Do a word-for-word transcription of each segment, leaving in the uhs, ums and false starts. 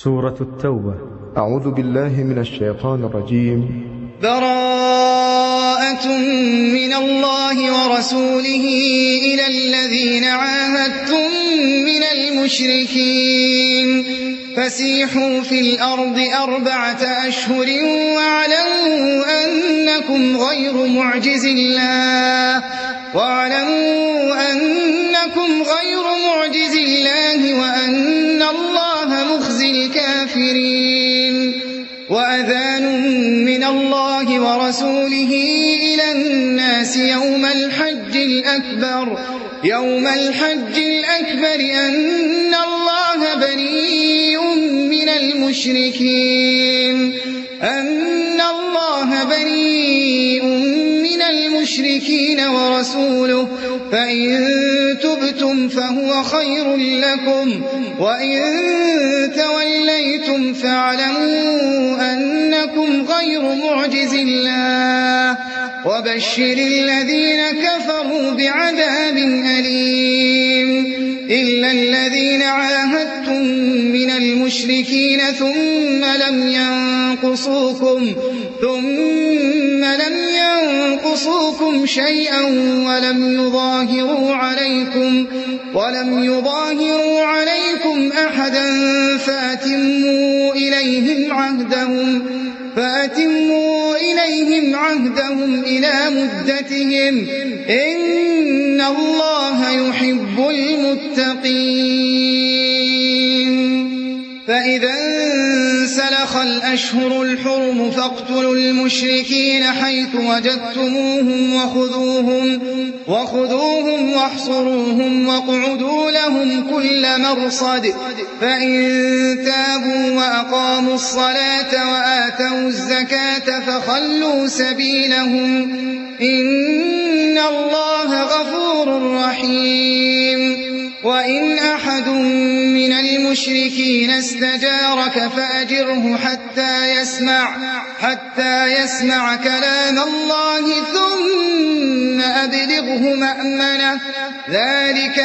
سورة التوبة. أعوذ بالله من الشيطان الرجيم. براءة من الله ورسوله إلى الذين عاهدتم من المشركين فسيحوا في الأرض أربعة أشهر واعلموا أنكم غير معجز الله واعلموا أنكم غير معجز الله وأن الله مخزي الكافرين. وأذان من الله ورسوله إلى الناس يوم الحج الأكبر يوم الحج الأكبر أن الله بريء من المشركين أن الله بريء من المشركين ورسوله فإن تبتم فهو خير لكم وإن توليتم فاعلموا أنكم غير معجز الله وبشر الذين كفروا بعذاب أليم. إلا الذين عاهدتم من المشركين ثم لم ينقصوكم ثم لم ينقصوكم شيئا ولم يظاهروا عليكم ولم يظاهروا عليكم أحدا فأتموا إليهم عهدهم فأتموا إليهم عهدهم إلى مدتهم إن الله يحب المتقين. فإذا انسلخ الأشهر الحرم فاقتلوا المشركين حيث وجدتموهم وخذوهم وخذوهم واحصروهم واقعدوا لهم كل مرصد فإن تابوا وأقاموا الصلاة وآتوا الزكاة فخلوا سبيلهم إن الله غفور رحيم. وإن أحد من المشركين استجارك فأجره حتى يسمع حتى يسمع كلام الله ثم أبلغه مأمنه ذلك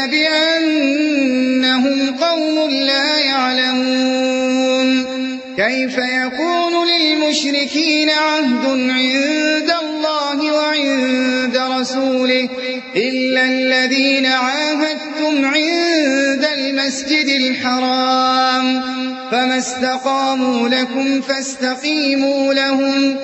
بأنهم قوم لا يعلمون. كيف يكون للمشركين عهد عند الله وعند رسوله إلا الذين عاهدتم عند المسجد الحرام فما استقاموا لكم فاستقيموا لهم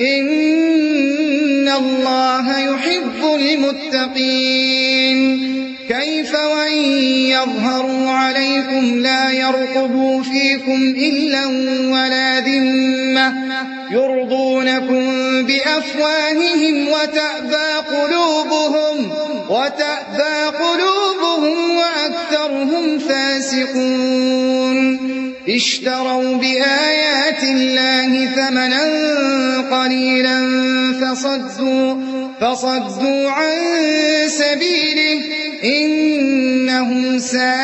إن الله يحب المتقين. كيف وإن يظهروا عليكم لا يرقبوا فيكم إلا ولا ذمة يرضونكم بأفواههم وتأبى قلوبهم وتأبى قلوبهم وأكثرهم فاسقون. اشتروا بآيات الله ثمنا قليلا فصدوا فصدوا عن سبيله إنهم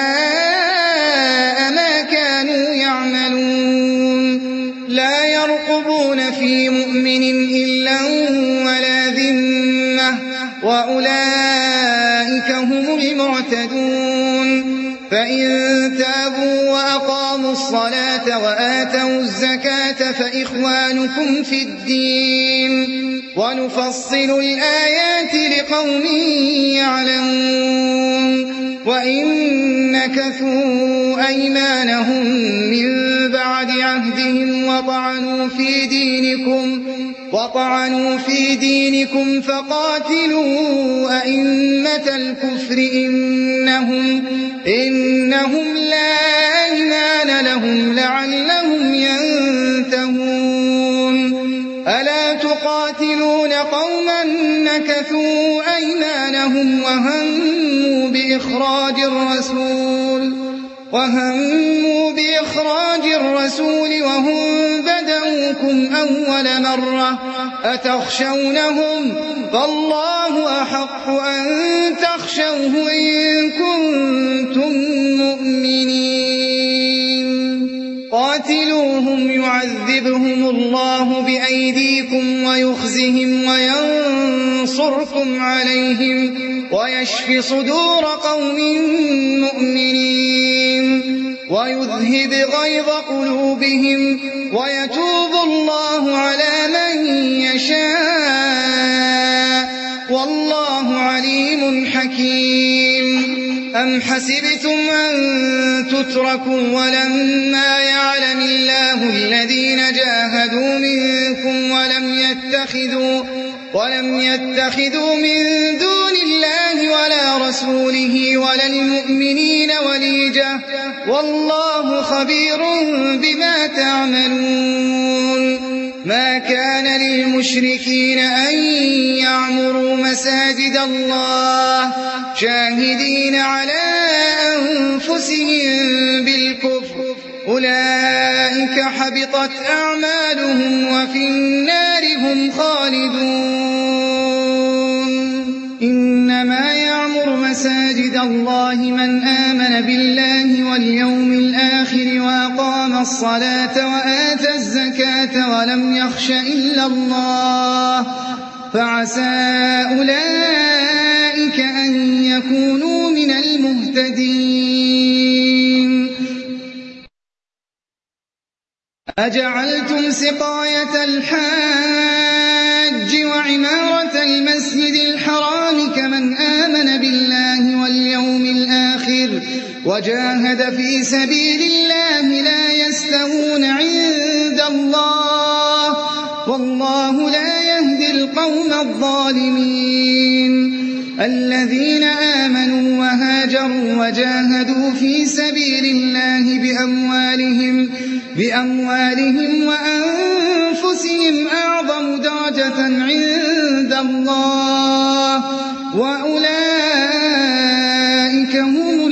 ساء ما كانوا يعملون. لا يرقبون في مؤمن إلا ولا ذمة وأولئك هم المعتدون. فإن تابوا وأقاموا الصلاة وآتوا الزكاة فإخوانكم في الدين ونفصل الآيات لقوم يعلمون. وإن نكثوا أيمانهم من بعد عهدهم وطعنوا في دينكم وطعنوا في دينكم فقاتلوا أئمة الكفر إنهم إنهم لا أيمان لهم لعلهم ينتهون. ألا تقاتلون قوما نكثوا أيمانهم وهموا بإخراج الرسول وهموا بإخراج الرسول وهم بدأوكم أول مرة أتخشونهم فالله أحق أن تخشوه إن كنتم مؤمنين. قاتلوهم يعذبهم الله بأيديكم ويخزهم وينصركم عليهم ويشف صدور قوم مؤمنين. ويذهب غيظ قلوبهم ويتوب الله على من يشاء والله عليم حكيم. أم حسبتم أن تتركوا ولما يعلم الله الذين جاهدوا منكم ولم يتخذوا ولم يتخذوا من دون الله ولا رسوله ولا المؤمنين وليجة والله خبير بما تعملون. ما كان للمشركين أن يعمروا مساجد الله شاهدين على أنفسهم بالكفر أولئك حبطت أعمالهم وفي النار هم خالدون. إنما يعمر مساجد الله من آمن بالله واليوم الآخر وأقام الصلاة وآتى الزكاة ولم يخش إلا الله فعسى أولئك أن يكونوا من المهتدين. أجعلتم سقاية الحاج وعمارة المسجد الحرام كمن آمن بالله واليوم الآخر وجاهد في سبيل الله لا يستوون عند الله والله لا يهدي القوم الظالمين. الذين آمنوا وهاجروا وجاهدوا في سبيل الله بأموالهم بأموالهم وأنفسهم أعظم درجة عند الله وأولئك هم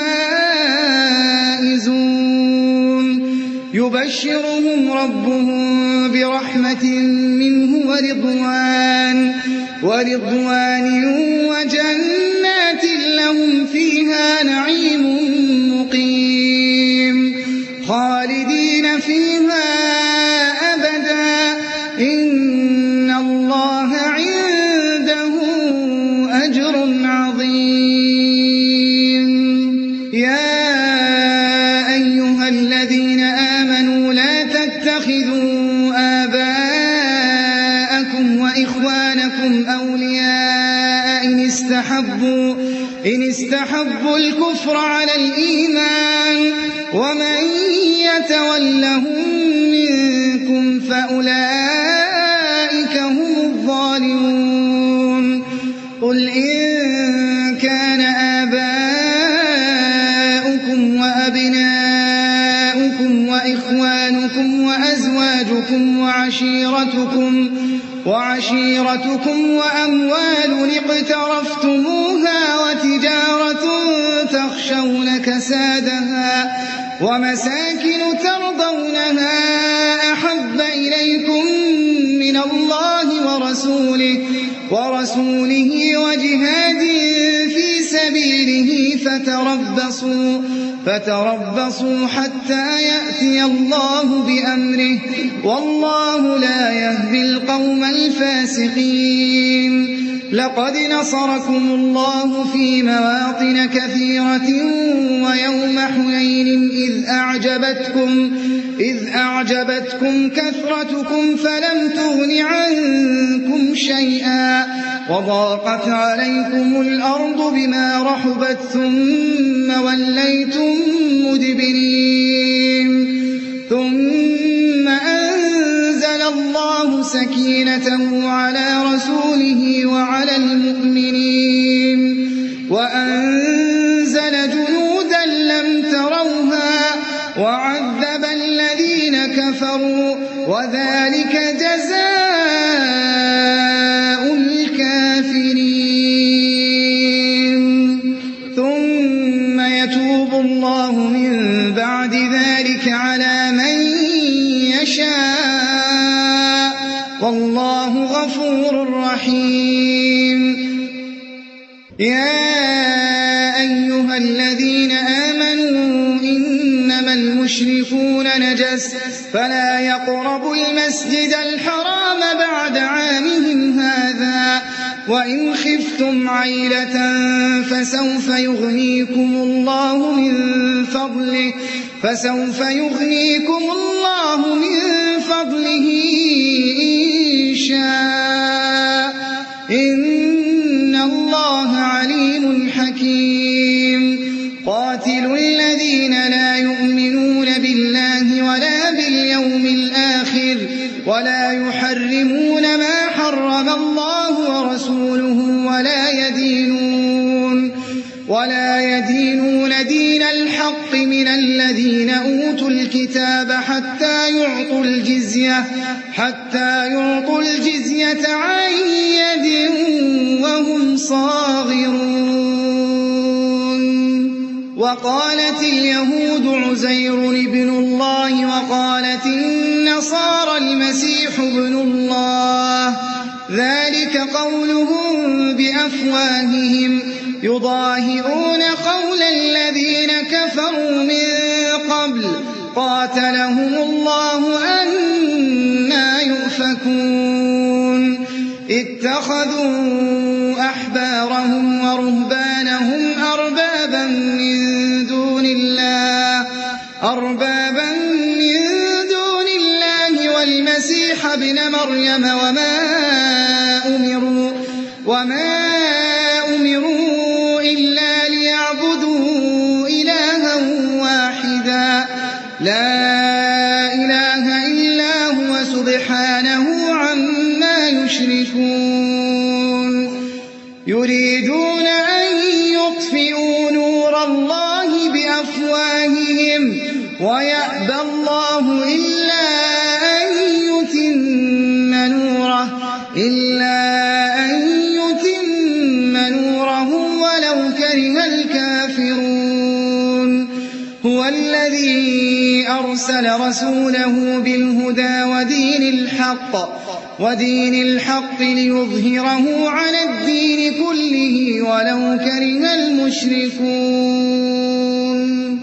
الفائزون. يبشرهم ربهم برحمة منه ورضوان ورضوان وجنات لهم فيها نعيم مقيم خالدين فيها أبدا إن الله عنده أجر عظيم. يا أيها الذين آمنوا لا تتخذوا آباءكم وإخوانكم أولياء إن استحبوا إن استحبوا الكفر على الإيمان ومن يتولهم منكم فأولئك هم الظالمون. قل إن كان آباؤكم وأبناؤكم وإخوانكم وأزواجكم وعشيرتكم وعشيرتكم وأموال اقترفتموها وتجارة تخشون كسادها ومساكن ترضونها أحب إليكم من الله ورسوله ورسوله وجهاد في سبيله فتربصوا فتربصوا حتى يأتي الله بأمره والله لا يهدي القوم الفاسقين. لقد نصركم الله في مواطن كثيرة ويوم حنين إذ أعجبتكم إذ أعجبتكم كثرتكم فلم تغن عنكم شيئا وضاقت عليكم الأرض بما رحبت ثم وليتم مدبرين. ثم أنزل الله سكينته على رسوله وعلى المؤمنين وأنزل جنودا لم تروها وعذب الذين كفروا وذلك جزاء الكافرين. ثم يتوب الله من بعد ذلك على من يشاء والله غفور رحيم. يا أيها الذين آمنوا إنما المشركون نجس فلا يقربوا المسجد الحرام بعد عامهم هذا وإن خفتم عيلة فسوف يغنيكم الله من فضله فسوف يغنيكم الله من فضله إن شاء إن الله عليم حكيم قاتلوا الذين لا يؤمنون بالله ولا باليوم الآخر ولا يحرمون ما حرم الله ورسوله ولا يدينون ولا يدينون دين الحق من الذين أوتوا الكتاب حتى يعطوا الجزية حتى يعطوا الجزية عن يد وهم صاغرون. وقالت اليهود عزير ابن الله وقالت النصارى المسيح ابن الله ذلك قولهم بأفواههم يضاهئون قول الذين كفروا من قبل قاتلهم الله أنى يؤفكون اتخذوا أحبارهم ورهبانهم أربابا من دون الله أربابا من دون الله والمسيح ابن مريم وما أمروا وما أمروا إلا ليعبدوا إلها واحدا لا إله إلا هو سبحانه عما يشركون يريدون أن يطفئوا نور الله بأفواههم ويأبى الله إلا أن يتم نوره إلا أن يتم نوره ولو كره الكافرون هو الذي أرسل رسوله بالهدى ودين الحق ودين الحق ليظهره على الدين كله ولو كره المشركون.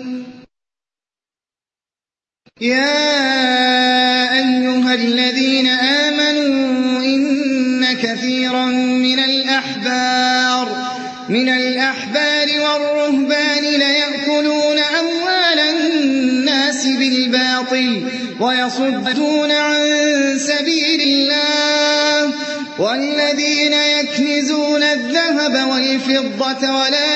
يا أيها الذين آمنوا إن كثيرا من الأحبار من الأحبار والرهبان ليأكلون أموال الناس بالباطل ويصدون عن سبيل الله والذين يكنزون الذهب والفضة ولا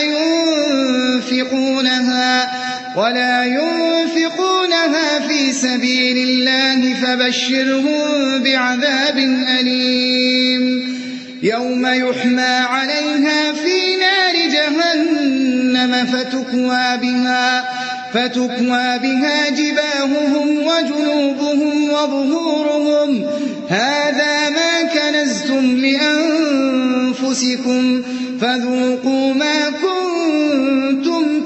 ينفقونها ولا ينفقونها في سبيل الله فبشرهم بعذاب أليم يوم يحمى عليها في نار جهنم فتكوى بها فتكوى بها جباههم وجنوبهم وظهورهم هذا ما كنزتم لأنفسكم فذوقوا ما كنتم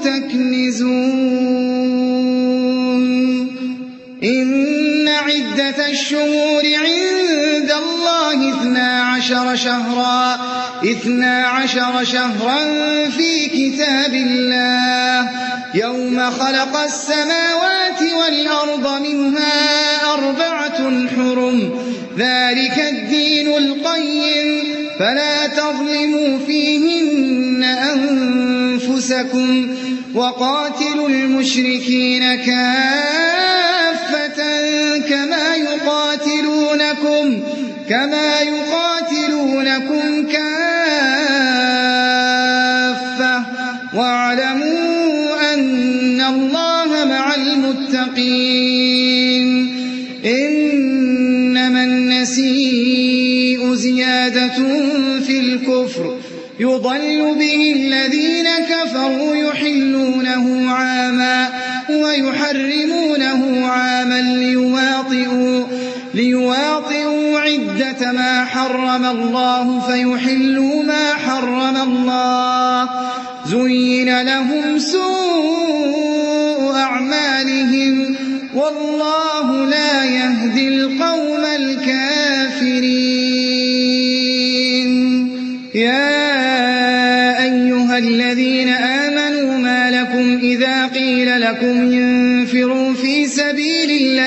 تكنزون. إن عدة الشهور عند الله اثنا عشر شهرا اثنا عشر شهرا في كتاب الله يوم خلق السماوات والأرض منها أربعة حرم ذلك الدين القيم فلا تظلموا فيهن أنفسكم وقاتلوا المشركين كافة كما يقاتلونكم كما يقاتلونكم كافة واعلموا أن الله مع المتقين. إنما النسيء زيادة في الكفر يضل به الذين كفروا يحلونه عاما ويحرمونه عاما ليواطئوا, ليواطئوا عدة ما حرم الله فيحلوا ما حرم الله زين لهم سوء أعمالهم والله لا يهدي القوم الكافرين. يا أيها الذين آمنوا ما لكم إذا قيل لكم انفروا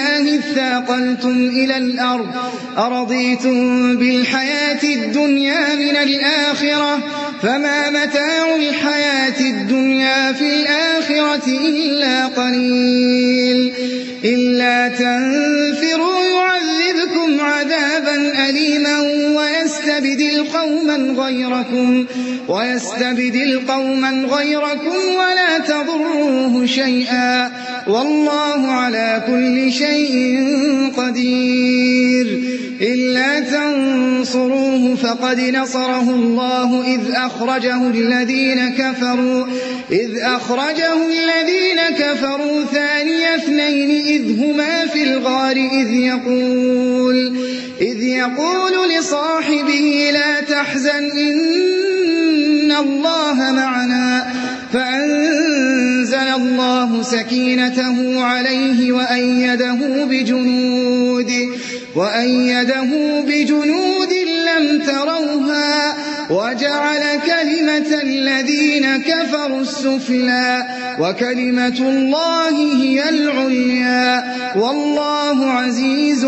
الله اثاقلتم إلى الأرض أرضيتم بالحياة الدنيا من الآخرة فما متاع الحياة الدنيا في الآخرة إلا قليل إلا تنفروا يعذبكم عذابا أليما ويستبدل قوما غيركم ويستبدل قوما غيركم ولا تضروه شيئا والله على كل شيء قدير إلا تنصروه فقد نصره الله إذ أخرجه الذين كفروا إذ أخرجه الذين كفروا ثاني اثنين إذ هما في الغار إذ يقول إذ يقول لصاحبه لا تحزن إن الله معنا فأنزل الله سكينته عليه وأيده بجنود وأيده بجنود لم تروها وجعل كلمة الذين كفروا السفلى وكلمة الله هي العليا والله عزيز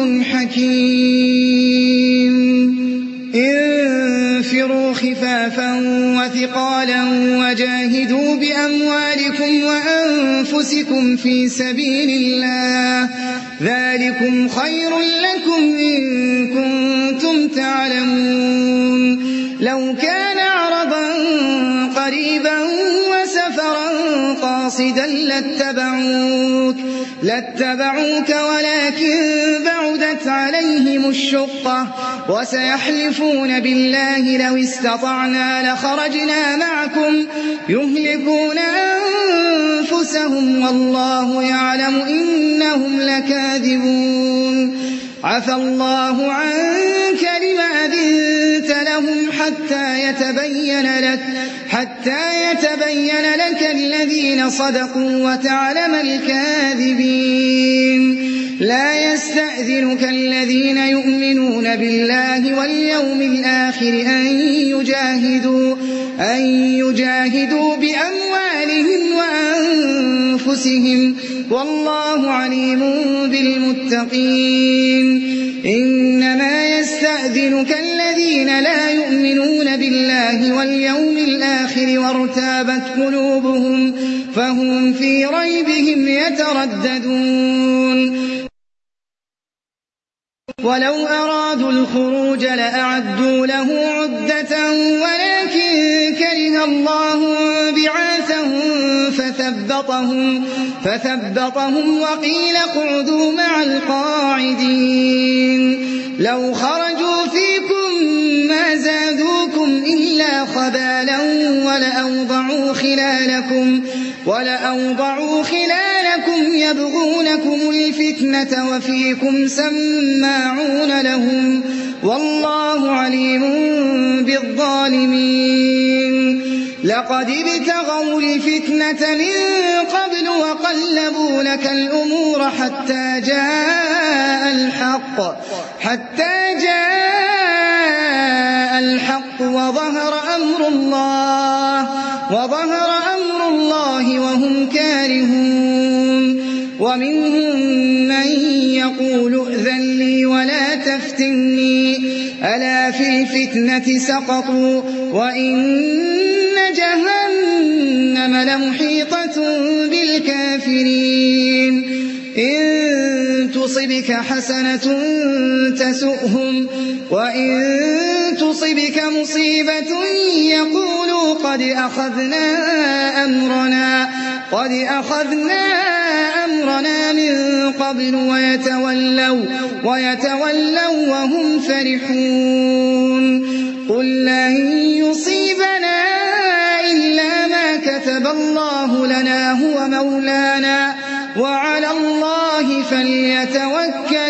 حكيم انفروا خفافا وثقالا وجاهدوا بأموالكم وأنفسكم في سبيل الله ذلكم خير لكم إن كنتم تعلمون لو كان عرضا قريبا وسفرا قاصدا لاتبعوك لاتبعوك ولكن بعدت عليهم الشقة وسيحلفون بالله لو استطعنا لخرجنا معكم يهلكون أنفسهم والله يعلم إنهم لكاذبون عفى الله عنك لما أذنت لهم حتى يتبين لك حتى يتبين لك الذين صدقوا وتعلم الكاذبين لا يستأذنك الذين يؤمنون بالله واليوم الآخر أن يجاهدوا أن يجاهدوا بأموالهم وأنفسهم والله عليم بالمتقين إنما يستأذنك الذين لا يؤمنون بالله واليوم الآخر وارتابت قلوبهم فهم في ريبهم يترددون ولو أرادوا الخروج لأعدوا له عدة ولكن كره الله بعاثهم فثبطهم, فثبطهم وقيل اقعدوا مع القاعدين لو خرجوا فيكم ما زادوكم إلا خبالا ولأوضعوا خلالكم, ولأوضعوا خلالكم يبغونكم الفتنة وفيكم سماعون لهم والله عليم بالظالمين لقد ابتغوا الفتنة من قبل وقلبوا لك الأمور حتى جاء الحق حتى جاء الحق وظهر أمر الله وظهر أمر الله وهم كارهون ومنهم من يقول ائذن لي ولا تفتني ألا في الفتنة سقطوا وإن جهنم لمحيطة بالكافرين إن تصبك حسنة تسؤهم وإن تصبك مصيبة يقولوا قد أخذنا أمرنا قد أخذنا أمرنا من قبل ويتولوا ويتولوا وهم فرحون قل لن يصيبنا إلا ما كتب الله لنا هو مولانا وعلى الله فليتوكل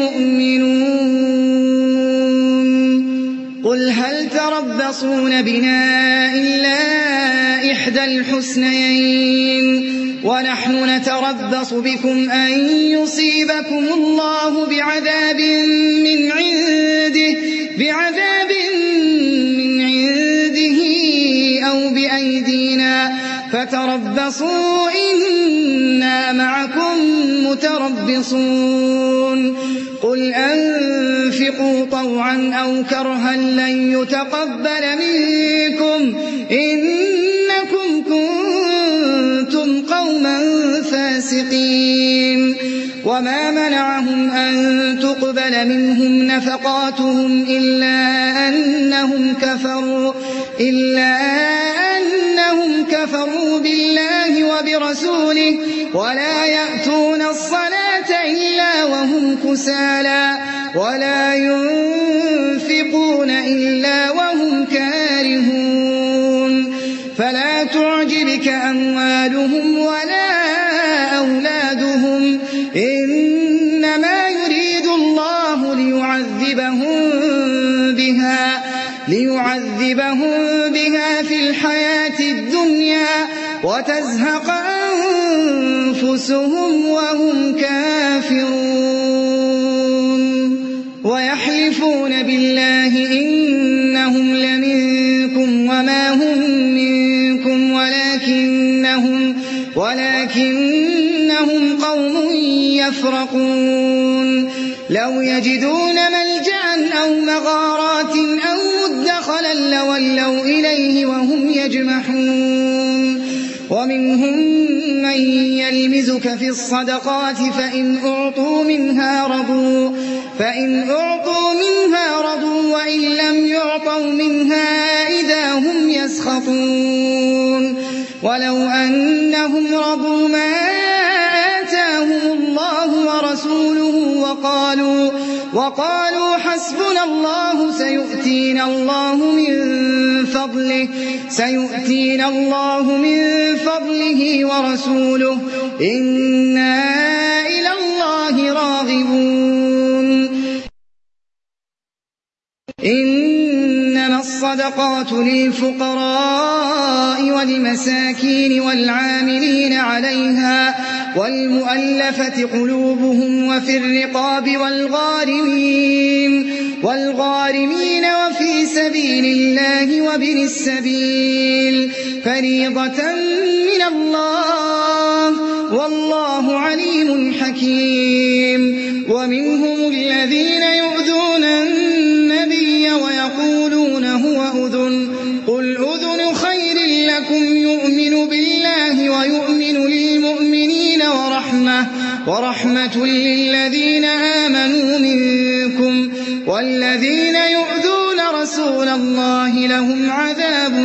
المؤمنون قل هل تربصون بنا إلا إحدى الحسنيين ونحن نتربص بكم أن يصيبكم الله بعذاب من عنده بعذاب من عنده أو بأيدينا فتربصوا إنا إنا معكم متربصون قل أنفقوا طوعا أو كرها لن يتقبل منكم إنكم كنتم قوما فاسقين وما منعهم أن تقبل منهم نفقاتهم إلا أنهم كفروا إلا أنهم كفروا بالله وبرسوله ولا يأتون الصلاة إلا وهم كسالى ولا ينفقون إلا وهم كارهون فلا تعجبك أموالهم ولا أولادهم إنما يريد الله ليعذبهم بها ليعذبهم بها في الحياة الدنيا وتزهق أنفسهم وهم كافرون ويحلفون بالله إنهم لمنكم وما هم منكم ولكنهم ولكنهم قوم يفرقون لو يجدون ملجأ أو مغارات أو مدخلا لولوا إليه وهم يجمحون ومنهم من يلمزك في الصدقات فإن أعطوا منها رضوا فإن أعطوا منها رضوا وإن لم يعطوا منها إذا هم يسخطون ولو أنهم رضوا ما آتاهم الله ورسوله وقالوا وقالوا حسبنا الله سيؤتينا الله من فضله سيؤتينا الله من فضله ورسوله إنا إلى الله راغبون إنما الصدقات للفقراء والمساكين والعاملين عليها والمؤلفة قلوبهم وفي الرقاب والغارمين والغارمين وفي سبيل الله وابن السبيل فريضة من الله والله عليم حكيم ومنهم الذين يؤذون النبي ويقولون هو أذن قل أذن خير لكم يؤمن بالله ويؤمن للمؤمنين ورحمة ورحمة للذين آمنوا منكم والذين يؤذون رسول الله لهم عذاب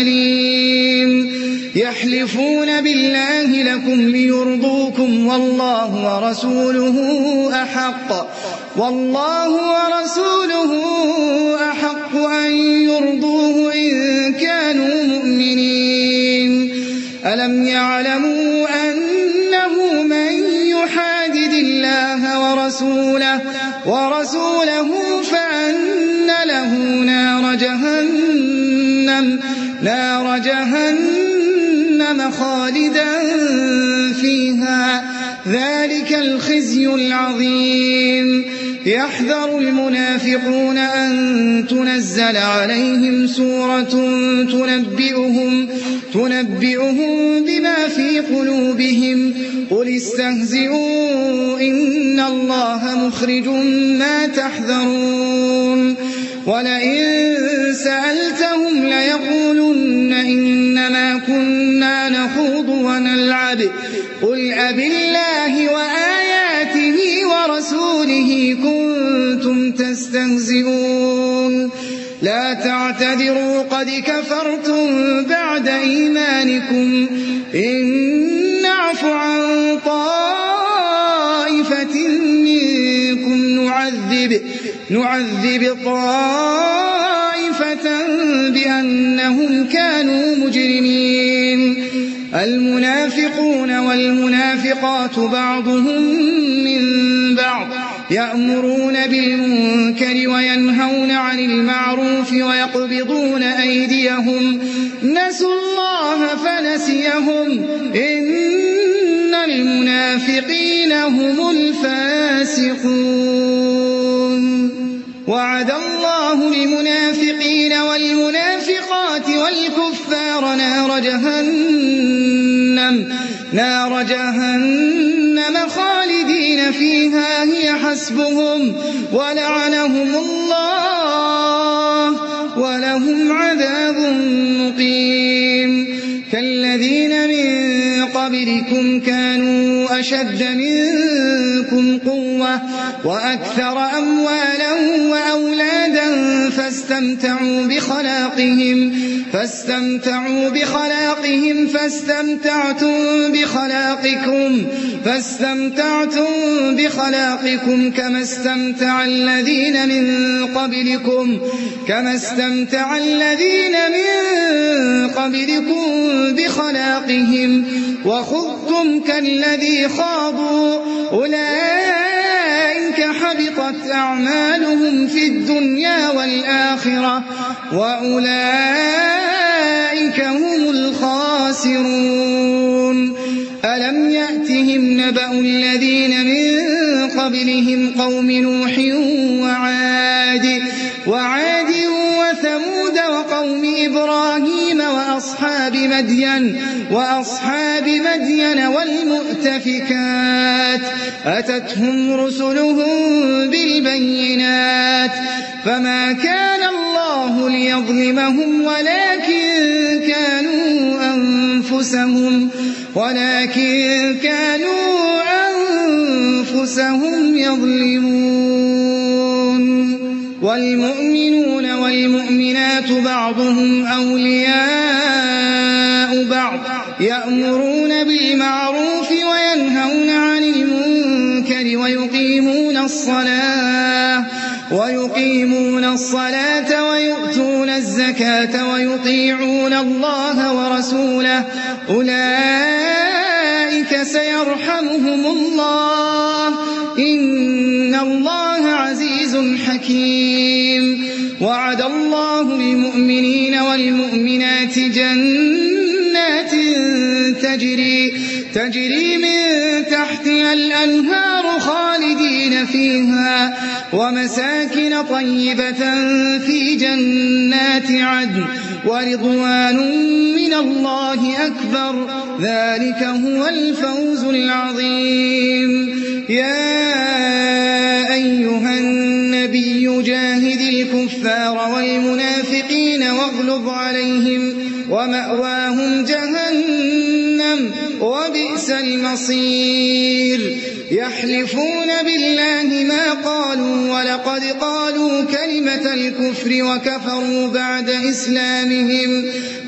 أليم يحلفون بالله لكم ليرضوكم والله ورسوله أحق والله ورسوله أحق أن يرضوه إن كانوا مؤمنين ألم يعلموا أنه من يحادد الله ورسوله ورسوله فأن له نار جهنم نار جهنم خالدا فيها ذلك الخزي العظيم يحذر المنافقون أن تنزل عليهم سورة تنبئهم تنبئهم بما في قلوبهم قل استهزئوا إن الله مخرج ما تحذرون ولئن سألتهم ليقولن إنما كنا نخوض ونلعب قل أبالله وآياته ورسوله كنتم تستهزئون لا تعتذروا قد كفرتم بعد إيمانكم إن نعف عن طائفة منكم نعذب نعذب طائفة بأنهم كانوا مجرمين المنافقون والمنافقات بعضهم من بعض يأمرون بالمنكر وينهون عن المعروف ويقبضون أيديهم نسوا الله فنسيهم إن المنافقين هم الفاسقون وعد الله المنافقين والمنافقات والكفار نار جهنم نار جهنم خالدين فيها هي حسبهم ولعنهم الله ولهم عذاب مقيم كالذين من قبلكم كانوا أشد منكم قوة وأكثر أموالا وأولادا فاستمتعوا بخلاقهم فاستمتعوا بخلاقهم فاستمتعتم بخلاقكم فاستمتعتم بخلاقكم كما استمتع الذين من قبلكم كما استمتع الذين من قبلكم بخلاقهم وخضتم كالذي خاضوا أولئك حبطت أعمالهم في الدنيا والآخرة وأولئك هم الخاسرون ألم يأتهم نبأ الذين من قبلهم قوم نوح وعاد وعاد وثمود وقوم إبراهيم وأصحاب مدين وأصحاب مدين والمؤتفكات أتتهم رسلهم بالبينات فما كان الله ليظلمهم ولكن كانوا أنفسهم ولكن كانوا أنفسهم يظلمون والمؤمنون والمؤمنات بعضهم أولياء بعض يأمرون بالمعروف وينهون عن المنكر ويقيمون الصلاة ويقيمون الصلاة ويؤتون الزكاة ويطيعون الله ورسوله أولئك سيرحمهم الله إن الله عزيز حكيم وعد الله المؤمنين والمؤمنات جنات تجري تجري من تحتها الأنهار خالدين فيها ومساكن طيبة في جنات عدن ورضوان من الله أكبر ذلك هو الفوز العظيم يا أيها النبي جاهد الكفار والمنافقين واغلظ عليهم ومأواهم جهنم وبئس المصير يحلفون بالله ما قالوا ولقد قالوا كلمة الكفر وكفروا بعد إسلامهم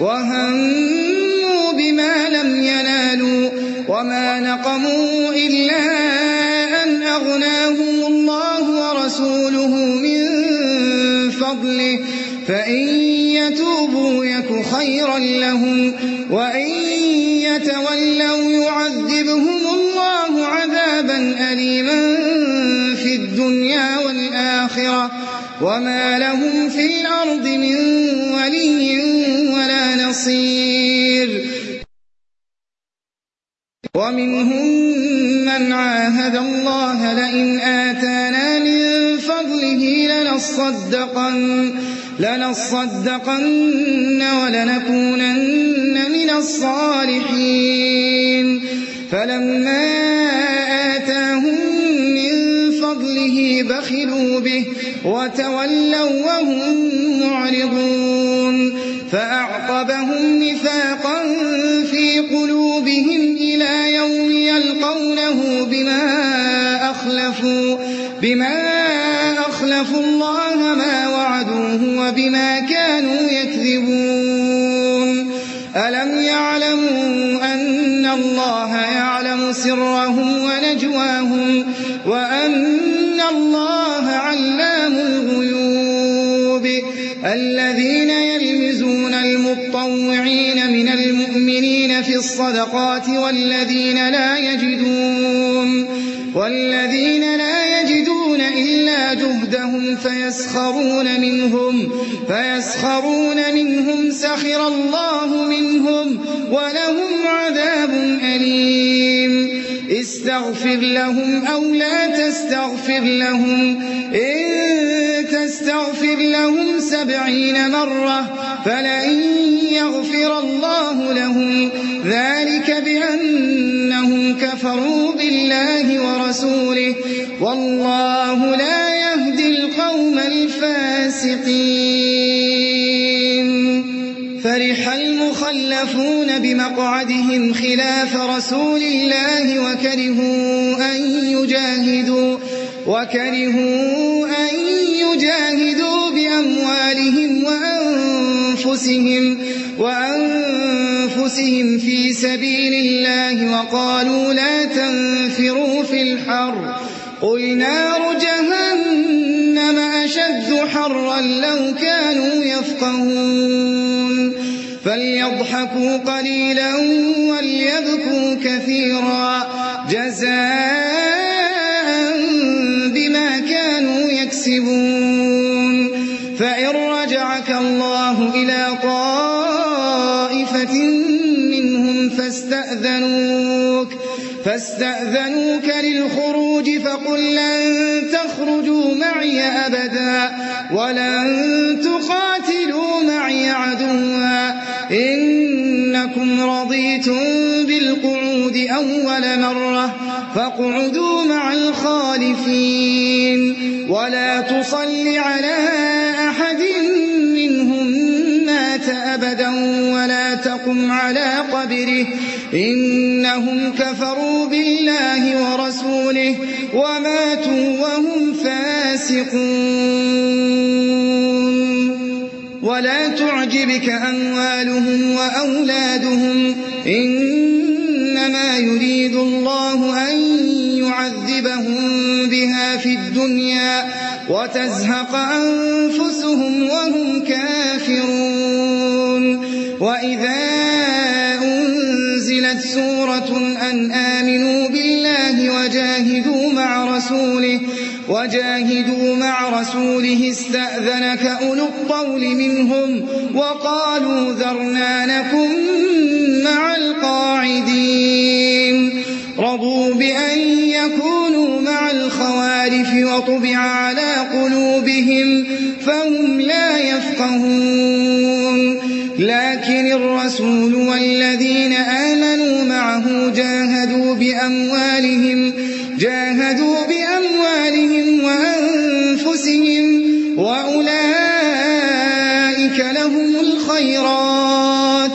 وهموا بما لم ينالوا وما نقموا إلا أن أغناهم الله ورسوله من فضله فإن يتوبوا يك خيرا لهم وإن يتولوا يعذبهم الله عذابا أليما في الدنيا والآخرة وما لهم في الأرض من ولي ولا نصير ومنهم من عاهد الله لئن آتانا من فضله لنصدقن لنصدقن ولنكونن من الصالحين فلما آتاهم من فضله بخلوا به وتولوا وهم معرضون فأعقبهم نفاقا في قلوبهم إلى يوم يلقونه بما أخلفوا بما أخلفوا الله ما وعدوه وبما كانوا يكذبون ألم يعلموا أن الله يعلم سرهم ونجواهم وأن الله علام الغيوب الذين يلمزون المطوعين من المؤمنين في الصدقات والذين لا يجدون والذين لا يجدون إلا جهدهم فيسخرون منهم فيسخرون منهم سخر الله منهم ولهم عذاب أليم استغفر لهم أو لا تستغفر لهم إن تستغفر لهم سبعين مرة فلن يغفر الله لهم ذلك بأنهم كفروا بالله ورسوله والله لا يهدي القوم الفاسقين. فرح المخلفون بمقعدهم خلاف رسول الله وكرهوا أن يجاهدوا وكرهوا أن يجاهدوا بأموالهم وأنفسهم وأنفسهم في سبيل الله وقالوا لا تنفروا في الحر قل نار جهنم أشد حرا لو كانوا يفقهون. فليضحكوا قليلا وليبكوا كثيرا جزاء بما كانوا يكسبون. فإن رجعك الله إلى طائفة منهم فاستأذنوك فاستأذنوك للخروج فقل لن تخرجوا معي أبدا ولن تقاتلوا معي عدوا إنكم رضيتم بالقعود أول مرة فاقعدوا مع الخالفين ولا تصل على أحد منهم مات أبدا ولا تقم على قبره إنهم كفروا بالله ورسوله وماتوا وهم فاسقون. ولا تعجبك أموالهم وأولادهم إنما يريد الله أن يعذبهم بها في الدنيا وتزهق أنفسهم وهم كافرون. وإذا أنزلت سورة أن آمنوا بالله وجاهدوا مع رسوله وجاهدوا مع رسوله استأذنك أولو الطول منهم وقالوا ذرنا نكن مع القاعدين. رضوا بأن يكونوا مع الخوالف وطبع على قلوبهم فهم لا يفقهون. لكن الرسول والذين آمنوا معه جاهدوا بأموالهم جاهدوا بأموالهم وأنفسهم وأولئك لهم الخيرات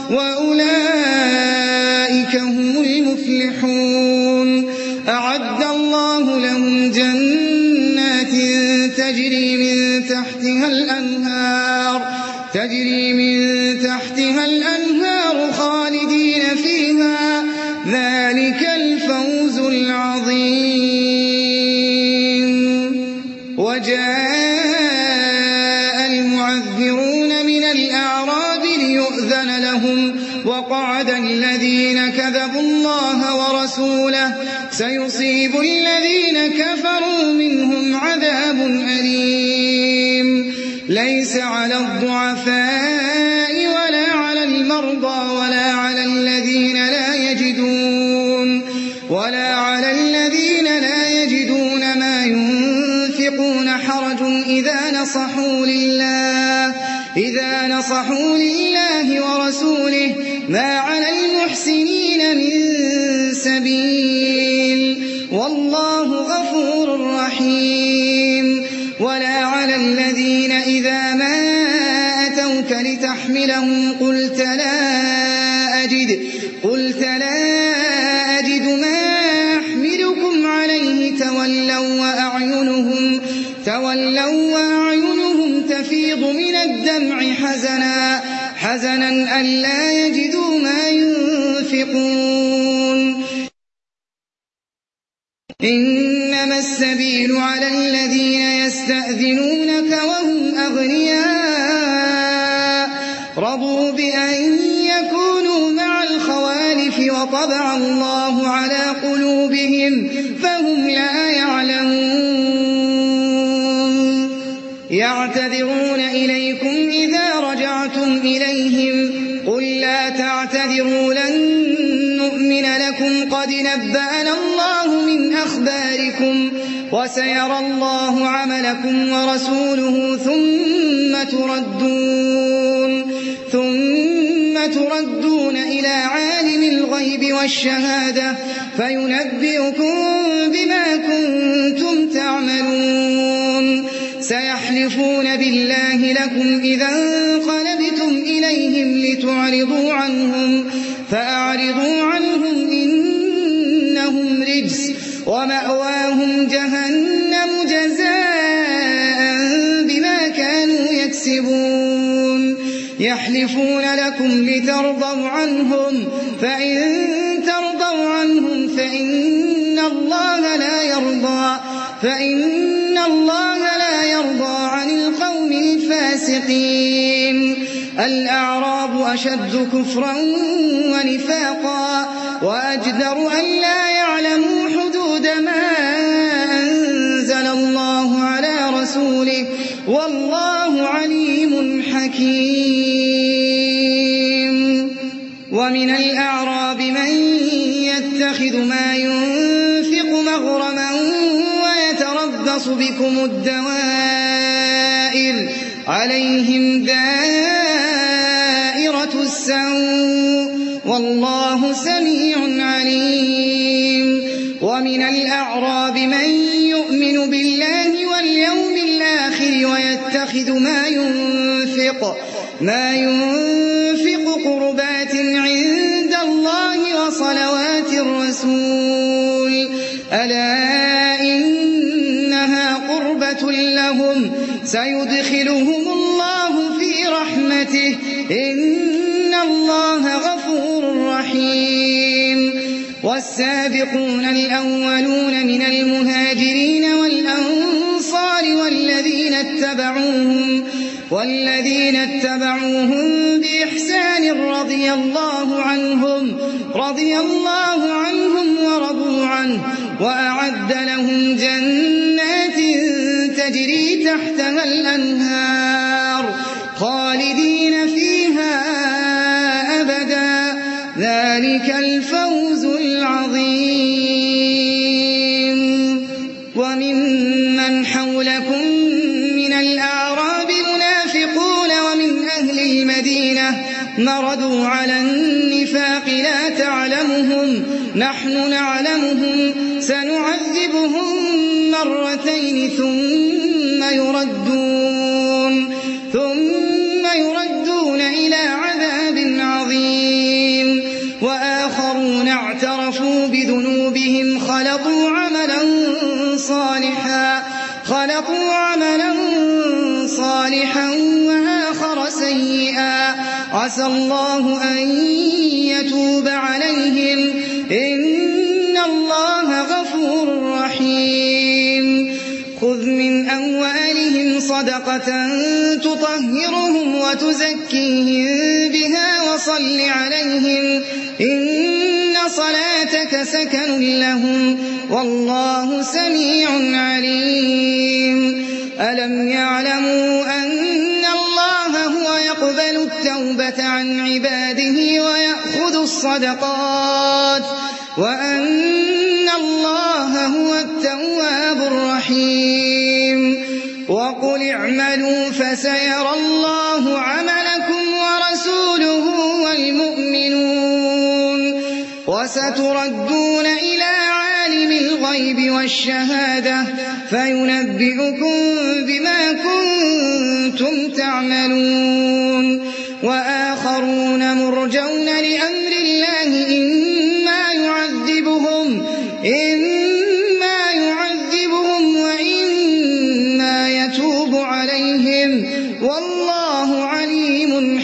وأولئك هم المفلحون. أعد الله لهم جنات تجري من تحتها الأنهار تجري من تحتها الأنهار خالدين فيها ذلك الفوز العظيم. وجاء المعذرون من الأعراب ليؤذن لهم وقعد الذين كذبوا الله ورسوله سيصيب الذين كفروا منهم عذاب أليم. ليس على الضعفاء ولا على المرضى ولا على الذين لا يجدون ولا على الذين لا يجدون ما ينفقون حرج إذا نصحوا لله إذا نصحوا لله ورسوله ما على المحسنين من سبيل والله غفور رحيم. ولا على الذين إذا ما أتوك لتحملهم قلت لا أجد قلت لا أجد ما أحملكم عليه تولوا وأعينهم تولوا وأعينهم تفيض من الدمع حزنا حزنا ألا يجدوا ما ينفقون. إنما السبيل على الذين يستأذنونك وهم أغنياء رضوا بأن يكونوا مع الخوالف وطبع الله على قلوبهم فهم لا يعلمون. يعتذرون إليكم إذا رجعتم إليهم قل لا تعتذروا لن نؤمن لكم قد نبأنا الله من أخباركم وسيرى الله عملكم ورسوله ثم تردون ثم تردون إلى عالم الغيب والشهادة فينبئكم بما كنتم تعملون سيحلفون بالله لكم إذا انقلبتم إليهم لتعرضوا عنهم فأعرضوا عنهم إنهم رجس ومأواهم جهنم جزاء بما كانوا يكسبون يحلفون لكم لترضوا عنهم فإن ترضوا عنهم فإن الله لا يرضى فإن الله لا يرضى عن القوم الفاسقين الأعراب أشد كفرا ونفاقا وأجدر أن لا يعلموا حدود ما أنزل الله على رسوله والله عليم حكيم ومن الأعراب من يتخذ ما ينفق مغرما ويتربص بكم الدوائر عليهم دائرة السوء والله سميع عليم ومن الأعراب من يؤمن بالله واليوم الآخر ويتخذ ما ينفق ما ينفق قربات عند الله وصلوات الرسول ألا إنها قربة لهم سيدخلهم الله في رحمته إن الله غفور رحيم والسابقون الأولون من المهاجرين والأنصار والذين اتبعوهم والذين اتبعوهم بإحسان رضي الله عنهم رضي الله عنهم ورضوا عنه وأعد لهم جنات تجري تحتها الأنهار خالدين فيها أبدا ذلك الفوز العظيم وممن حولكم من الأعراب منافقون ومن أهل المدينة مردوا على النفاق لا تعلمهم نحن نعلمهم سنعذبهم مرتين ثم يردون ثم يردون إلى عذاب عظيم وآخرون اعترفوا بذنوبهم خلطوا عملا صالحا خلطوا عملا صالحا وآخر سيئا عسى الله أن يتوب عليهم إن الله غفور رحيم خذ من أموالهم صدقة تطهرهم وتزكيهم بها وصل عليهم إن صلاتك سكن لهم والله سميع عليم ألم يعلموا أن الله هو يقبل التوبة عن عباده ويأخذ الصدقات وأن الله هو التواب الرحيم وقل اعملوا فسيرى الله عملكم ورسوله والمؤمنون وستردون إلى عالم الغيب والشهادة فينبئكم بما كنتم تعملون وآخرون مرجون لأمر الله إما يعذبهم إما يعذبهم وإما يتوب عليهم والله عليم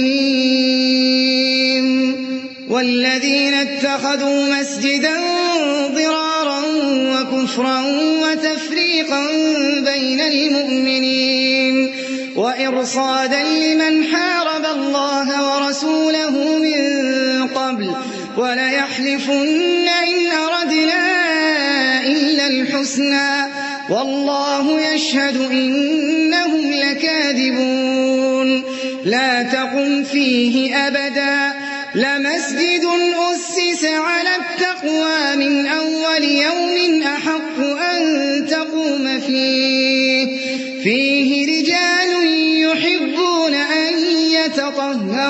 حكيم والذين اتخذوا مسجدا ضرارا وكفرا وتفريقا بين المؤمنين وإرصادا لمن حارب الله ورسوله من قبل وليحلفن إن أردنا إلا الحسنى والله يشهد إنهم لكاذبون لا تقم فيه أبدا لمسجد أسس على التقوى من أول يوم أحق أن تقوم فيه فيه رجال يحبون أن يتطهروا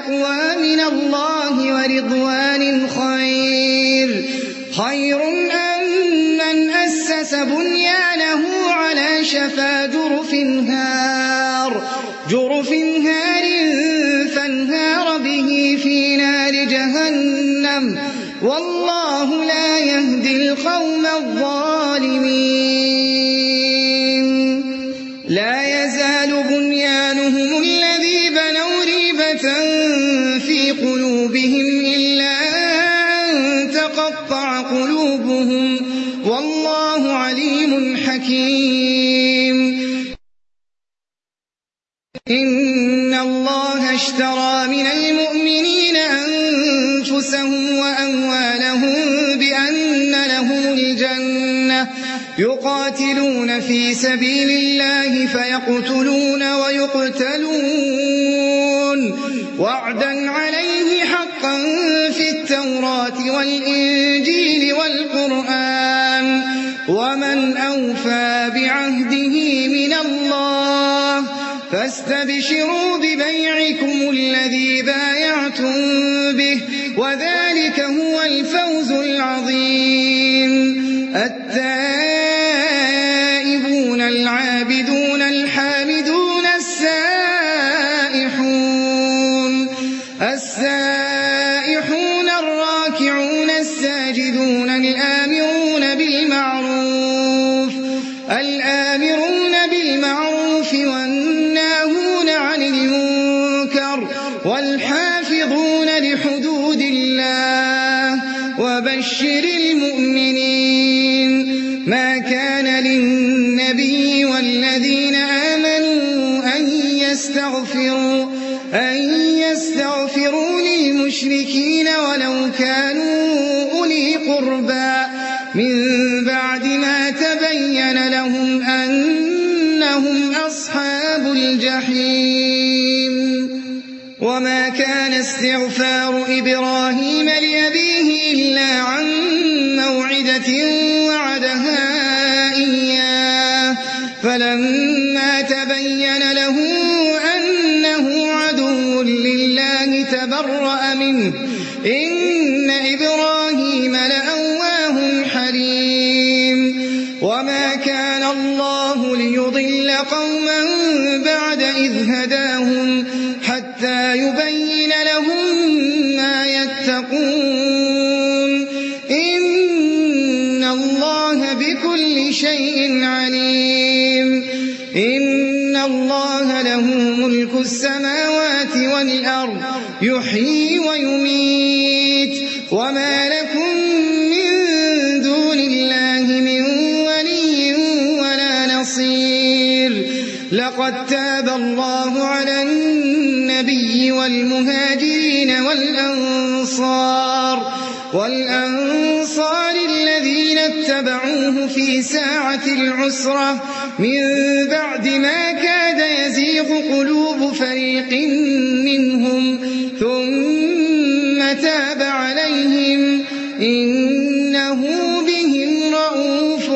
التقوى من الله ورضوان خير خير أم من أسس بنيانه على شفا جرف هار جرف هار فانهار به في نار جهنم والله لا يهدي القوم الظالمين لا يزال بنيانهم الذي بنوا ريبة في قلوبهم إلا أن تقطع قلوبهم والله عليم حكيم إن الله اشترى من المؤمنين أنفسهم وأموالهم بأن لهم الجنة يقاتلون في سبيل الله فيقتلون ويقتلون وعدا عليه حقا في التوراة والإنجيل والقرآن ومن أوفى بعهده من الله فاستبشروا ببيعكم الذي بايعتم به وذلك هو الفوز العظيم التائبون العابدون الحامدون السائحون السائحون الراكعون الساجدون الآمرون بالمعروف الآمرون بالمعروف والناهون عن المنكر والحافظون لحدود الله وبشر المؤمنين ما كان للنبي والذين آمنوا أن يستغفروا أن يستغفروا للمشركين ولو كانوا أولي قربى من بعد ما تبين لهم أنهم أصحاب الجحيم وما كان استغفار إبراهيم لأبيه إلا عن موعدة وعدها إياه فلما تبين له أنه عدو لله تبرأ منه إن إبراهيم لأواه حليم وما كان الله ليضل قوما بعد إذ هداهم حتى يبين لهم ما يتقون إن الله بكل شيء عليم إن الله له ملك السماوات والأرض يحيي ويميت وما لكم من دون الله من ولي ولا نصير لقد تاب الله على النبي والمهاجرين والأنصار والأنصار الذين اتبعوه في ساعة العسرة من بعد ما كاد يزيغ قلوب فريق منهم ثم تاب عليهم إنه بهم رءوف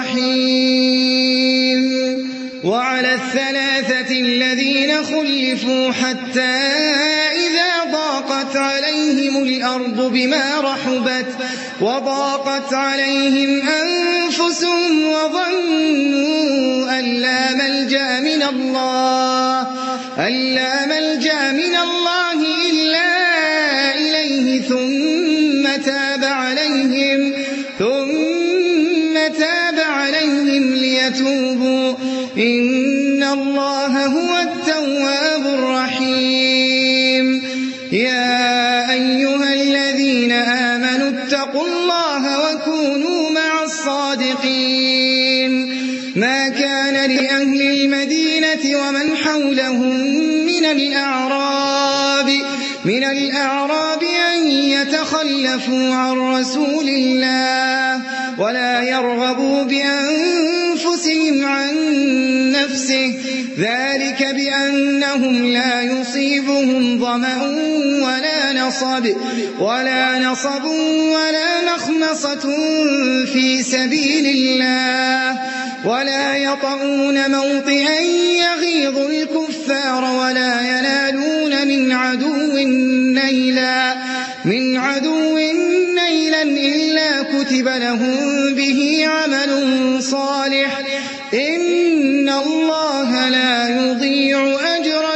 رحيم وعلى الثلاثة الذين خلفوا حتى إذا ضاقت عليهم الأرض بما رحبت وضاقت عليهم أنفسهم وظنوا أن لا ملجأ من الله أن لا ملجأ من الله إلا إليه ثم تاب عليهم ثم تاب عليهم ليتوبوا إن الله هو التواب الرحيم يا أيها الذين آمنوا اتقوا الله وكونوا مع الصادقين ما كان لأهل المدينة ومن حولهم من الأعراب من الأعراب أن يتخلفوا عن رسول الله ولا يرغبوا بأنفسهم عن نفسه ذلك بأنهم لا يصيبهم ظمأ ولا نصب ولا نصب ولا مخمصة في سبيل الله ولا يطؤون موطئا يغيظ الكفار ولا ينالون من عدو نيلا من عدو نيلا إلا كتب لهم به عمل صالح إن الله لا يضيع أجر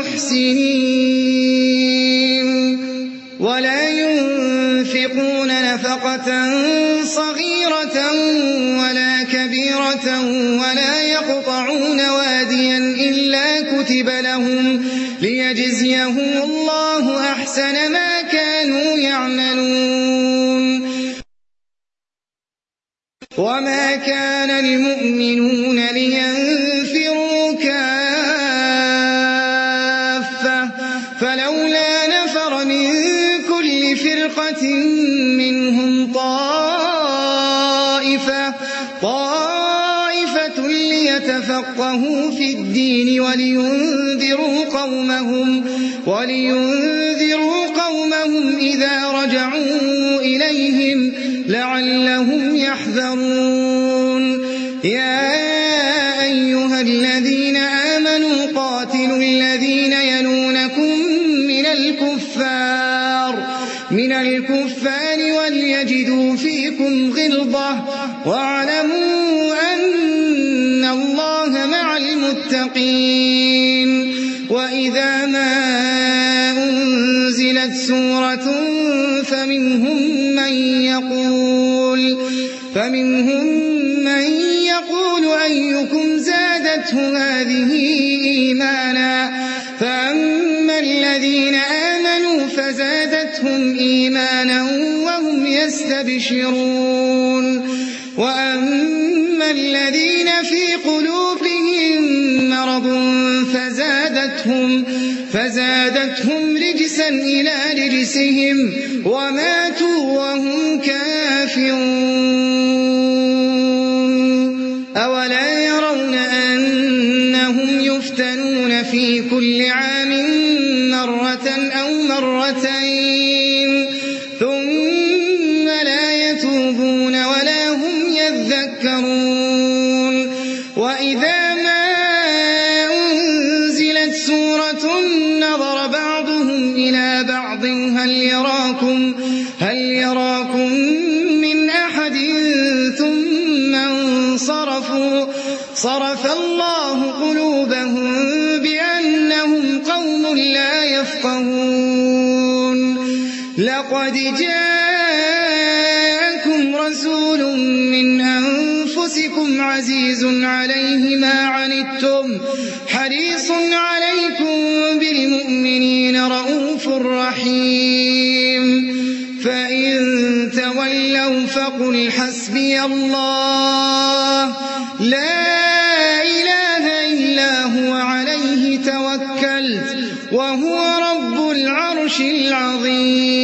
المحسنين ولا ينفقون نفقة صغيرة ولا كبيرة ولا يقطعون واديا إلا كتب لهم ليجزيهم الله أحسن ما كانوا يعملون وما كان المؤمنون لينفروا كافة فلولا نفر من كل فرقة منهم طائفة طائفة ليتفقهوا في الدين ولينذروا قومهم ولينذروا قومهم إذا رجعوا إليهم لعلهم يحذرون يا أيها الذين آمنوا قاتلوا الذين يلونكم من الكفار من الكفار وليجدوا فيكم غلظة واعلموا أن الله مع المتقين وإذا ما أنزلت سورة فمنهم من يقول فمنهم من يقول أيكم زادته هذه إيمانا فأما الذين آمنوا فزادتهم إيمانا وهم يستبشرون وأما الذين في قلوبهم مرض فزادتهم فزادتهم رجسا إلى رجسهم وماتوا وهم كافرون أولا يرون أنهم يفتنون في كل عام مرة أو مرتين ثم لا يتوبون ولا هم يذكرون وإذا ما أنزلت سورة نظر بعضهم إلى بعض هل يراكم هل يراكم من أحد ثم انصرفوا صرف الله قلوبهم بأنهم قوم لا يفقهون لقد جاءكم رسول من أنفسكم عزيز عليه ما عنتم حريص عليكم بالمؤمنين رؤوف رحيم فإن تولوا فقل حسبي الله لا إله إلا هو عليه توكلت وهو رب العرش العظيم